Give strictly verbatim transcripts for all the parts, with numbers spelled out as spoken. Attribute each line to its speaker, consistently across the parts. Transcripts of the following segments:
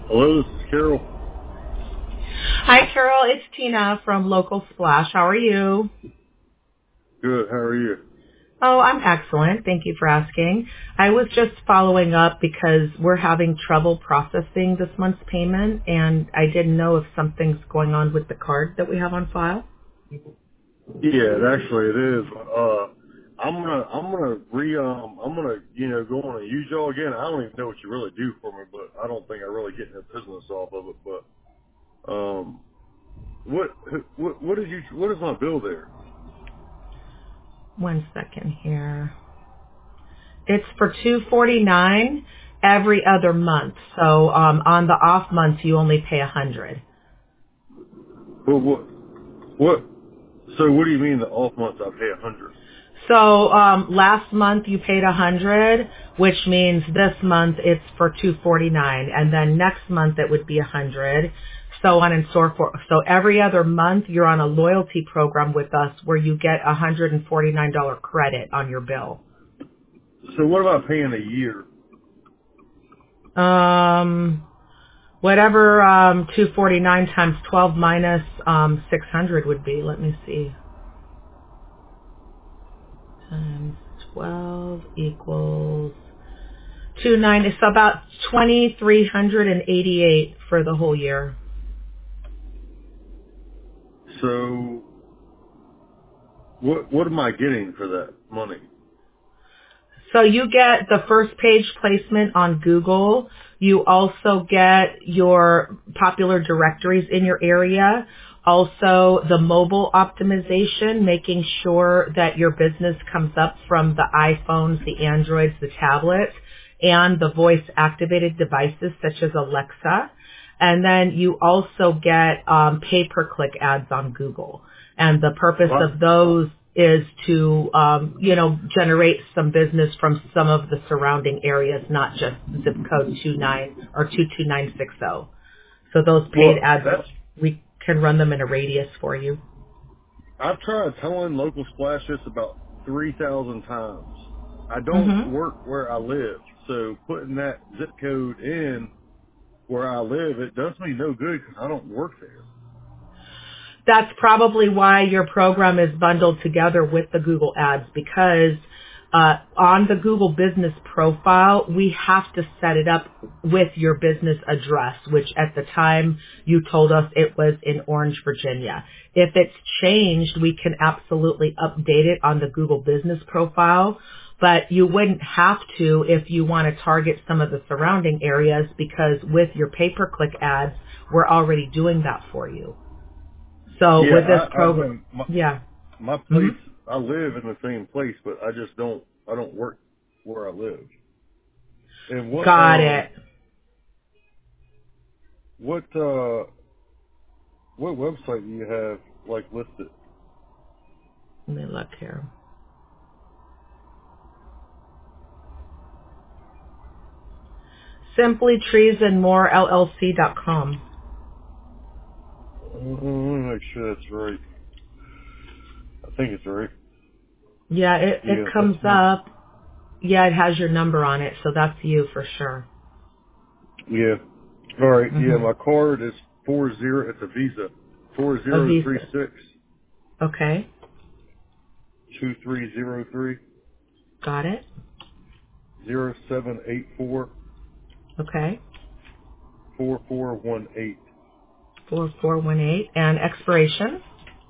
Speaker 1: Hello, this is Carol.
Speaker 2: Hi, Carol. It's Tina from Local Splash. How are you?
Speaker 1: Good. How are you?
Speaker 2: Oh, I'm excellent. Thank you for asking. I was just following up because we're having trouble processing this month's payment, and I didn't know if something's going on with the card that we have on file.
Speaker 1: Yeah, it actually it is. Uh, I'm gonna I'm gonna re um I'm gonna you know go on and use y'all again. I don't even know what you really do for me, but I don't think I really get any business off of it. But um, what what what is you what is my bill there?
Speaker 2: One second here. It's for two forty-nine every other month. So um, on the off months, you only pay one hundred.
Speaker 1: What what what? So what do you mean the off months I pay a hundred?
Speaker 2: So um, last month you paid a hundred, which means this month it's for two forty nine, and then next month it would be a hundred, so on and so forth. So every other month you're on a loyalty program with us where you get a hundred and forty nine dollar credit on your bill.
Speaker 1: So what am I paying a year?
Speaker 2: Um, whatever um, two forty nine times twelve minus um, six hundred would be. Let me see. Times twelve equals Two nine. It's about twenty three hundred and eighty eight for the whole year.
Speaker 1: So what what am I getting for that money?
Speaker 2: So you get the first page placement on Google. You also get your popular directories in your area. Also the mobile optimization, making sure that your business comes up from the iPhones, the Androids, the tablets, and the voice activated devices such as Alexa. And then you also get um, pay-per-click ads on Google. And the purpose
Speaker 1: What?
Speaker 2: of those is to, um, you know, generate some business from some of the surrounding areas, not just zip code two nine or two two nine six zero. So those paid
Speaker 1: Well,
Speaker 2: ads,
Speaker 1: that's
Speaker 2: we can run them in a radius for you.
Speaker 1: I've tried telling local splash this about three thousand times. I don't
Speaker 2: Mm-hmm.
Speaker 1: work where I live, so putting that zip code in where I live, it does me no good because I don't work there.
Speaker 2: That's probably why your program is bundled together with the Google ads, because uh, on the Google business profile, we have to set it up with your business address, which at the time you told us it was in Orange, Virginia. If it's changed, we can absolutely update it on the Google business profile, but you wouldn't have to if you want to target some of the surrounding areas, because with your pay-per-click ads, we're already doing that for you. So
Speaker 1: Yeah,
Speaker 2: with this
Speaker 1: I, I
Speaker 2: program,
Speaker 1: mean my
Speaker 2: yeah.
Speaker 1: my
Speaker 2: hmm
Speaker 1: place. I live in the same place, but I just don't. I don't work where I live. And what
Speaker 2: Got
Speaker 1: um
Speaker 2: it.
Speaker 1: what uh what website do you have like listed?
Speaker 2: Let me look here. Simply Trees and More L L C dot com.
Speaker 1: Uh, Let me make sure that's right. I think it's right.
Speaker 2: Yeah, it, it
Speaker 1: Yeah,
Speaker 2: comes
Speaker 1: that's me.
Speaker 2: up. Yeah, it has your number on it, so that's you for sure.
Speaker 1: Yeah. All right. Yeah,
Speaker 2: hmm
Speaker 1: my card is four zero. It's a Visa. Four
Speaker 2: A
Speaker 1: zero three
Speaker 2: Visa.
Speaker 1: six
Speaker 2: Okay.
Speaker 1: two three zero three
Speaker 2: Got it.
Speaker 1: zero seven eight four
Speaker 2: Okay.
Speaker 1: four four one eight.
Speaker 2: four four one eight. And expiration?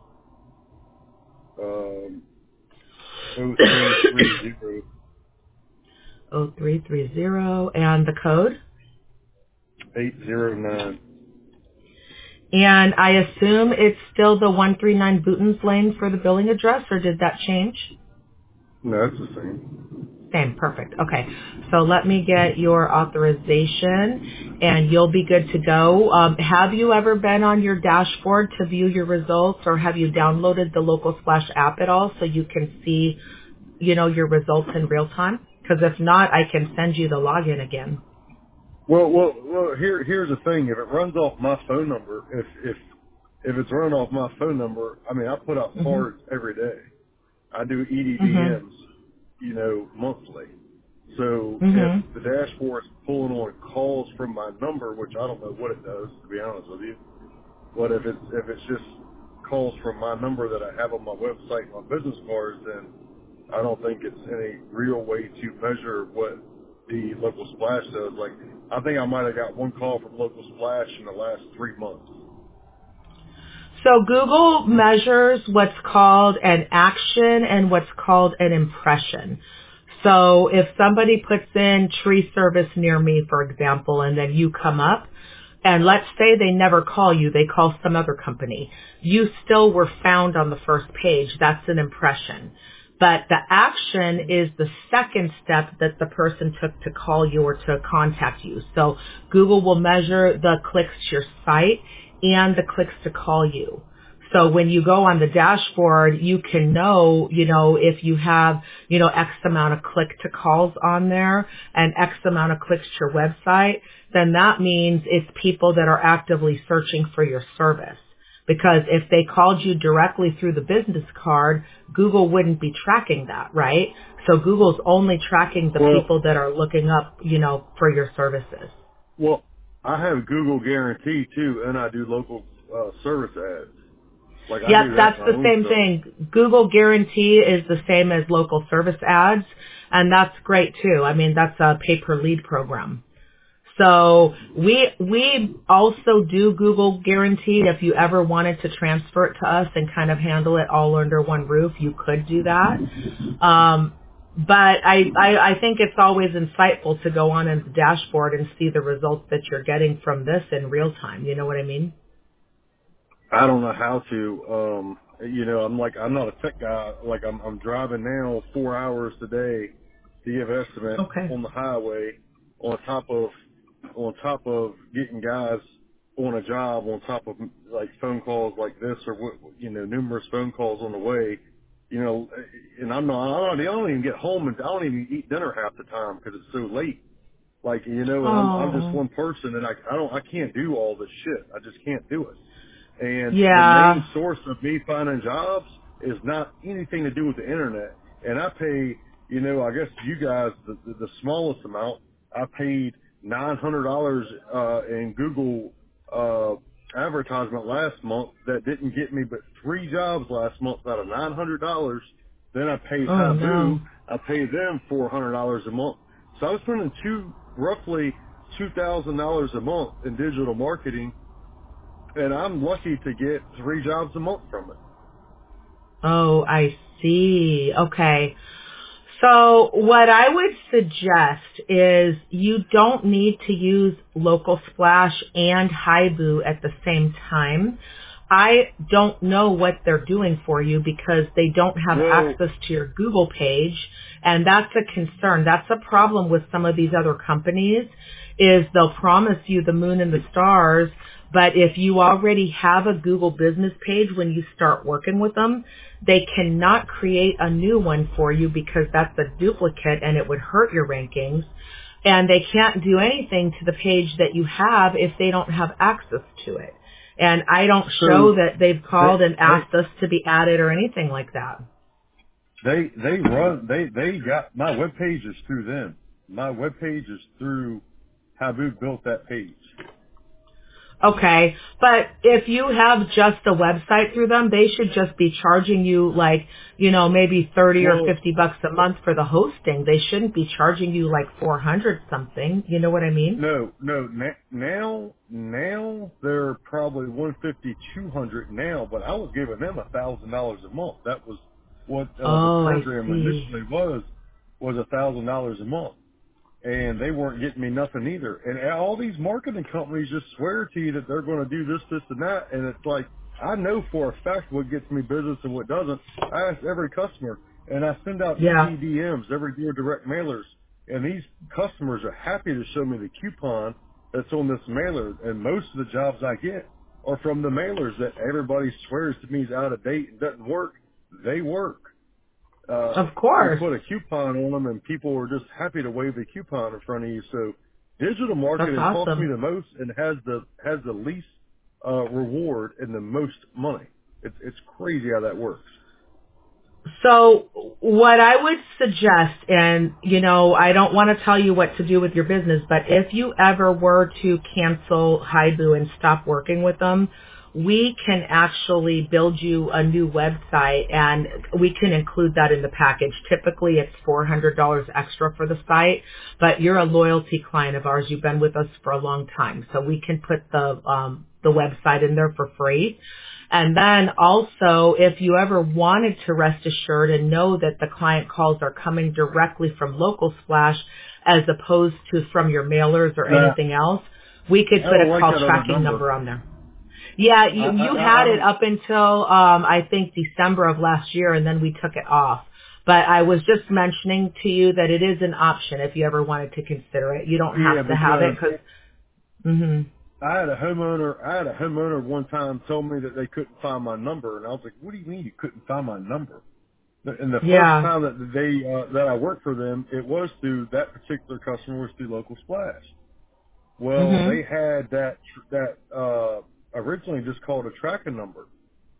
Speaker 1: Um, oh three three zero
Speaker 2: oh three three zero. And the code?
Speaker 1: eight zero nine.
Speaker 2: And I assume it's still the one three nine Bootons Lane for the billing address, or did that change?
Speaker 1: No, that's the same.
Speaker 2: Same, perfect. Okay, so let me get your authorization, and you'll be good to go. Um, have you ever been on your dashboard to view your results, or have you downloaded the Local Splash app at all so you can see, you know, your results in real time? Because if not, I can send you the login again.
Speaker 1: Well, well, well. Here, here's the thing. If it runs off my phone number, if if if it's run off my phone number, I mean, I put out
Speaker 2: Mhm.
Speaker 1: cards every day. I do E D V
Speaker 2: Mhm.
Speaker 1: Ms, you know, monthly. So if
Speaker 2: Mhm.
Speaker 1: the dashboard is pulling on calls from my number, which I don't know what it does, to be honest with you, but if it's if it's just calls from my number that I have on my website and my business cards, then I don't think it's any real way to measure what the local splash does. Like, I think I might have got one call from local splash in the last three months.
Speaker 2: So Google measures what's called an action and what's called an impression. So if somebody puts in tree service near me, for example, and then you come up, and let's say they never call you, they call some other company, you still were found on the first page. That's an impression. But the action is the second step that the person took to call you or to contact you. So Google will measure the clicks to your site and the clicks to call you. So when you go on the dashboard, you can know, you know, if you have, you know, X amount of click to calls on there and X amount of clicks to your website, then that means it's people that are actively searching for your service. Because if they called you directly through the business card, Google wouldn't be tracking that, right? So Google's only tracking the
Speaker 1: Well,
Speaker 2: people that are looking up, you know, for your services.
Speaker 1: well, I have Google Guarantee too, and I do local uh, service ads. Like, I
Speaker 2: Yep,
Speaker 1: do that
Speaker 2: that's
Speaker 1: my
Speaker 2: the
Speaker 1: own
Speaker 2: same
Speaker 1: stuff.
Speaker 2: thing. Google Guarantee is the same as local service ads, and that's great too. I mean, that's a pay-per-lead program. So we we also do Google Guarantee. If you ever wanted to transfer it to us and kind of handle it all under one roof, you could do that. Um, but I, I I think it's always insightful to go on in the dashboard and see the results that you're getting from this in real time. You know what I mean?
Speaker 1: I don't know how to. Um, you know, I'm like, I'm not a tech guy. Like, I'm, I'm driving now four hours today to give estimate
Speaker 2: Okay.
Speaker 1: on the highway, on top of, on top of getting guys on a job, on top of like phone calls like this, or what, you know, numerous phone calls on the way. You know, and I'm not. I don't, I don't even get home, and I don't even eat dinner half the time because it's so late. Like, you know, and I'm I'm just
Speaker 2: Oh,
Speaker 1: one person, and I I don't I can't do all this shit. I just can't do it. And the main
Speaker 2: yeah.
Speaker 1: source of me finding jobs is not anything to do with the internet. And I pay, you know, I guess you guys, the, the, the smallest amount, I paid nine hundred dollars uh, in Google uh, advertisement last month that didn't get me but three jobs last month out of nine hundred dollars. Then I paid
Speaker 2: Oh
Speaker 1: Habu.
Speaker 2: no.
Speaker 1: I paid them four hundred dollars a month. So I was spending two, roughly two thousand dollars a month in digital marketing, and I'm lucky to get three jobs a month from it.
Speaker 2: Oh, I see. Okay. So what I would suggest is you don't need to use Local Splash and Haibu at the same time. I don't know what they're doing for you because they don't have
Speaker 1: Well,
Speaker 2: access to your Google page, and that's a concern. That's a problem with some of these other companies is they'll promise you the moon and the stars, but if you already have a Google business page when you start working with them, they cannot create a new one for you because that's a duplicate and it would hurt your rankings. And they can't do anything to the page that you have if they don't have access to it. And I don't
Speaker 1: so
Speaker 2: show that they've
Speaker 1: they
Speaker 2: called and
Speaker 1: they
Speaker 2: asked us to be added or anything like that.
Speaker 1: they they run they they got my web page is through them. My web page is through Habu built that page.
Speaker 2: Okay, but if you have just a website through them, they should just be charging you like, you know, maybe thirty or
Speaker 1: Well,
Speaker 2: fifty bucks a month for the hosting. They shouldn't be charging you like four hundred something. You know what I mean?
Speaker 1: no, no. na- Now, now they're probably one fifty, two hundred now, but I was giving them a thousand dollars a month. That was what uh, the
Speaker 2: Oh, I
Speaker 1: program
Speaker 2: see.
Speaker 1: initially was was a thousand dollars a month. And they weren't getting me nothing either. And all these marketing companies just swear to you that they're going to do this, this, and that. And it's like, I know for a fact what gets me business and what doesn't. I ask every customer, and I send out E
Speaker 2: Yeah.
Speaker 1: D D Ms, every year direct mailers. And these customers are happy to show me the coupon that's on this mailer. And most of the jobs I get are from the mailers that everybody swears to me is out of date and doesn't work. They work. Uh,
Speaker 2: Of
Speaker 1: you
Speaker 2: course.
Speaker 1: put a coupon on them and people are just happy to wave the coupon in front of you. So digital
Speaker 2: That's
Speaker 1: marketing costs me
Speaker 2: awesome.
Speaker 1: the most and has the, has the least, uh, reward and the most money. It's, it's crazy how that works.
Speaker 2: So what I would suggest, and you know, I don't want to tell you what to do with your business, but if you ever were to cancel Haibu and stop working with them, we can actually build you a new website, and we can include that in the package. Typically, it's four hundred dollars extra for the site, but you're a loyalty client of ours. You've been with us for a long time, so we can put the um, the website in there for free. And then also, if you ever wanted to rest assured and know that the client calls are coming directly from Local Splash as opposed to from your mailers or
Speaker 1: Nah,
Speaker 2: anything else, we could
Speaker 1: I
Speaker 2: put
Speaker 1: don't
Speaker 2: a
Speaker 1: like
Speaker 2: call
Speaker 1: that other
Speaker 2: tracking
Speaker 1: number.
Speaker 2: number on there. Yeah,
Speaker 1: I,
Speaker 2: you,
Speaker 1: I,
Speaker 2: you
Speaker 1: I,
Speaker 2: had
Speaker 1: I
Speaker 2: it
Speaker 1: don't.
Speaker 2: up until, um, I think December of last year, and then we took it off. But I was just mentioning to you that it is an option if you ever wanted to consider it. You don't
Speaker 1: Yeah,
Speaker 2: have to have it
Speaker 1: because
Speaker 2: because, hmm
Speaker 1: I had a homeowner. I had a homeowner one time tell me that they couldn't find my number, and I was like, "What do you mean you couldn't find my number?" And the first
Speaker 2: yeah.
Speaker 1: time that they uh, that I worked for them, it was through that particular customer was through Local Splash. Well,
Speaker 2: hmm
Speaker 1: they had that that uh, originally just called a tracking number,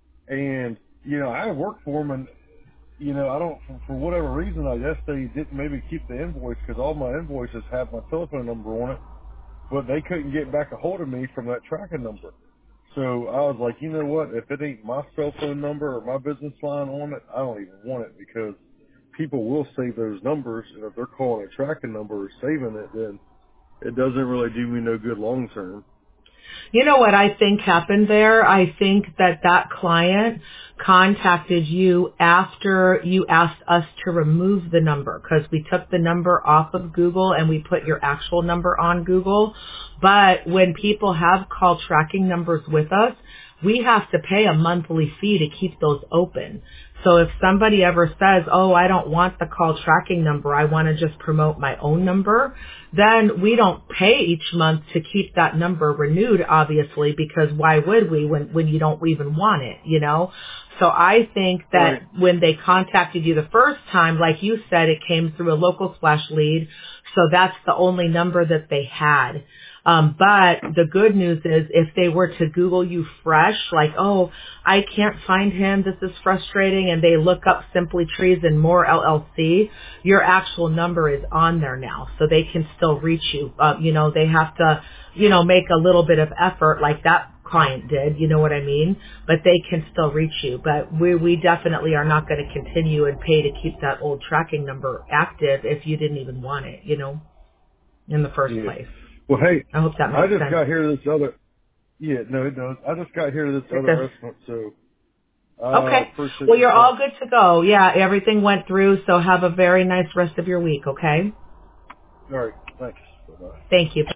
Speaker 1: and you know I worked for them, and you know I don't for, for whatever reason I guess they didn't maybe keep the invoice because all my invoices have my telephone number on it, but they couldn't get back a hold of me from that tracking number. So I was like, you know what? If it ain't my cell phone number or my business line on it, I don't even want it because people will save those numbers, and if they're calling a tracking number or saving it, then it doesn't really do me no good long term.
Speaker 2: You know what I think happened there? I think that that client contacted you after you asked us to remove the number because we took the number off of Google and we put your actual number on Google. But when people have call tracking numbers with us, we have to pay a monthly fee to keep those open. So if somebody ever says, oh, I don't want the call tracking number, I want to just promote my own number, then we don't pay each month to keep that number renewed, obviously, because why would we when, when you don't even want it, you know? So I think
Speaker 1: Right.
Speaker 2: that when they contacted you the first time, like you said, it came through a Local Splash lead, so that's the only number that they had. Um, but the good news is if they were to Google you fresh, like, oh, I can't find him, this is frustrating, and they look up Simply Trees and More L L C, your actual number is on there now, so they can still reach you. Uh, you know, they have to, you know, make a little bit of effort like that client did, you know what I mean? But they can still reach you. But we, we definitely are not going to continue and pay to keep that old tracking number active if you didn't even want it, you know, in the first
Speaker 1: Yeah.
Speaker 2: place.
Speaker 1: Well, hey,
Speaker 2: I hope that
Speaker 1: I
Speaker 2: makes
Speaker 1: just
Speaker 2: sense.
Speaker 1: got here to this other. Yeah, no, it does. I just got here to this
Speaker 2: It
Speaker 1: other
Speaker 2: does.
Speaker 1: restaurant, so I uh,
Speaker 2: Okay.
Speaker 1: appreciate
Speaker 2: Well,
Speaker 1: your
Speaker 2: you're
Speaker 1: call.
Speaker 2: all good to go. Yeah, everything went through, so have a very nice rest of your week, okay?
Speaker 1: All right, thanks. Bye bye.
Speaker 2: Thank you.